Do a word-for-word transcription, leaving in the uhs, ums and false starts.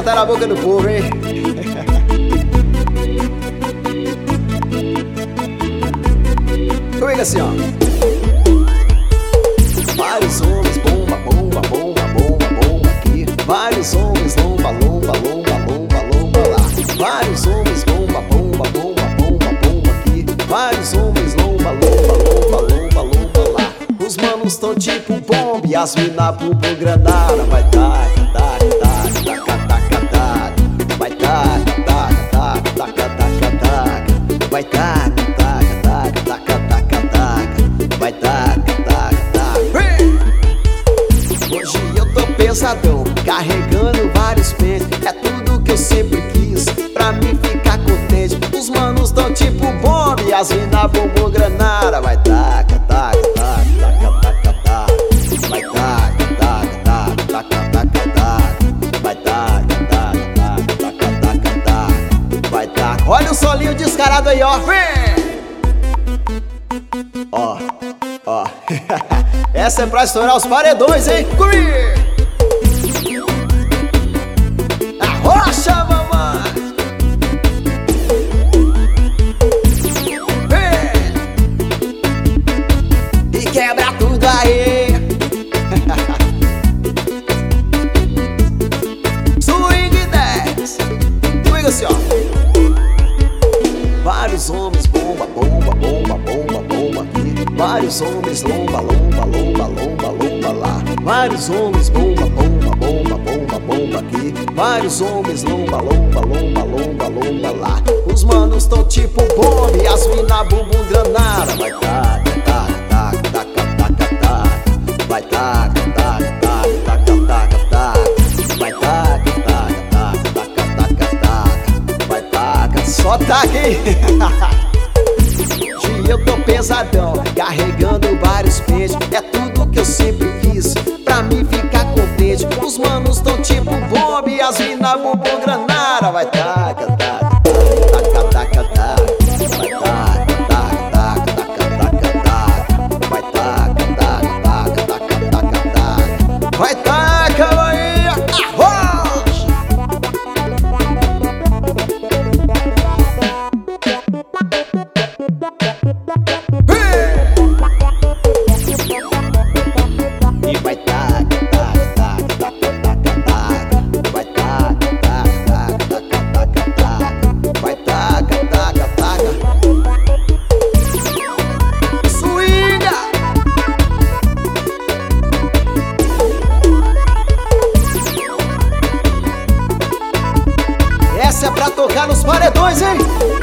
tá na boca do povo, hein? Comigo assim, ó. Vários homens, bomba, bomba, bomba, bomba, bomba aqui. Vários homens, lomba, lomba, lomba, lomba, lomba lá. Vários homens, bomba, bomba, bomba, bomba, bomba aqui. Vários homens, lomba, lomba, lomba, lomba, lomba lá. Os manos tão tipo bomba e as mina bumbum granada. Vai taca, taca, taca, taca, taca, taca. Vai taca, taca, taca, taca, taca, taca. Vai taca, taca, taca, taca, taca, taca. Vai taca, taca, taca. Hoje eu tô pesadão, carregando vários pentes. É tudo que eu sempre quis, pra mim ficar contente. Os manos tão tipo bomba e as mina bumbum granada. Vai taca, taca, taca, taca, taca, taca. Vai taca, taca, taca, taca, taca, taca. Vai taca, taca, taca, taca, taca, taca. Vai taca. Olha o solinho descarado aí, ó. Ó, ó. Essa é pra estourar os paredões, hein? Arrocha, mamãe! E quebra tudo aí! Swing dez! Swing assim, ó! Vários homens, bomba, bomba, bomba, bomba, bomba aqui. Vários homens, lomba, lomba, lomba, lomba, lomba lá. Vários homens, bomba, bomba, bomba, bomba, bomba aqui. Vários homens, lomba, lomba, lomba, lomba, lomba lá. Os manos tão tipo bomba e as mina bumbum granada. Vai taca, taca, taca, taca, taca, taca. Vai taca, taca, taca, taca, taca, taca. Vai taca, taca, taca, taca, taca, taca. Vai taca, só taca, hein? Eu tô pesadão, carregando vários peixes. É tudo que eu sempre quis, pra mim ficar contente. Os manos tão tipo bomba e as mina bumbum granada. Vai taca, taca, taca, taca, taca. Vai taca, taca, taca, taca, taca, taca. Vai taca, taca, taca, taca, taca, taca. Vai taca, Bahia, arrocha! E vai taca, taca, taca, taca, taca, taca. Vai taca, taca, taca, taca, taca, taca. Vai taca, taca, taca. Swinga! Essa é pra tocar nos paredões, hein?